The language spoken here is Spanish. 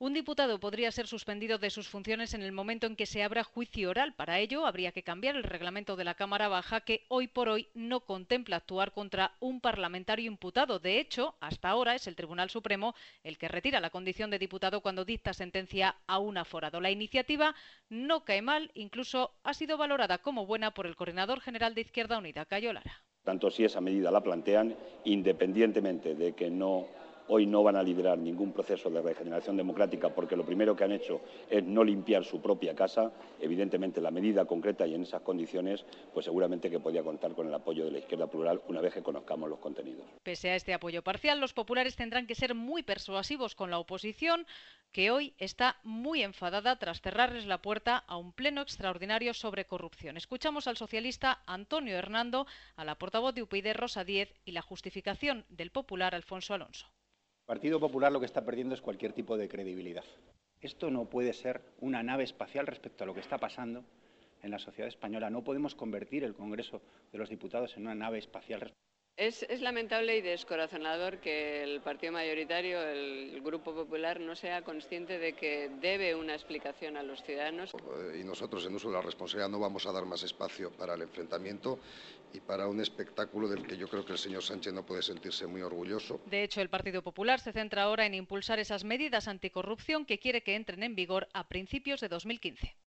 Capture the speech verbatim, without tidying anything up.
Un diputado podría ser suspendido de sus funciones en el momento en que se abra juicio oral. Para ello, habría que cambiar el reglamento de la Cámara Baja, que hoy por hoy no contempla actuar contra un parlamentario imputado. De hecho, hasta ahora es el Tribunal Supremo el que retira la condición de diputado cuando dicta sentencia a un aforado. La iniciativa no cae mal, incluso ha sido valorada como buena por el coordinador general de Izquierda Unida, Cayo Lara. Tanto si esa medida la plantean, independientemente de que no hoy no van a liderar ningún proceso de regeneración democrática porque lo primero que han hecho es no limpiar su propia casa, evidentemente la medida concreta y en esas condiciones, pues seguramente que podía contar con el apoyo de la izquierda plural una vez que conozcamos los contenidos. Pese a este apoyo parcial, los populares tendrán que ser muy persuasivos con la oposición, que hoy está muy enfadada tras cerrarles la puerta a un pleno extraordinario sobre corrupción. Escuchamos al socialista Antonio Hernando, a la portavoz de U P YD Rosa Díez y la justificación del popular Alfonso Alonso. El Partido Popular lo que está perdiendo es cualquier tipo de credibilidad. Esto no puede ser una nave espacial respecto a lo que está pasando en la sociedad española. No podemos convertir el Congreso de los Diputados en una nave espacial. Es, es lamentable y descorazonador que el partido mayoritario, el Grupo Popular, no sea consciente de que debe una explicación a los ciudadanos. Y nosotros, en uso de la responsabilidad, no vamos a dar más espacio para el enfrentamiento y para un espectáculo del que yo creo que el señor Sánchez no puede sentirse muy orgulloso. De hecho, el Partido Popular se centra ahora en impulsar esas medidas anticorrupción que quiere que entren en vigor a principios de dos mil quince.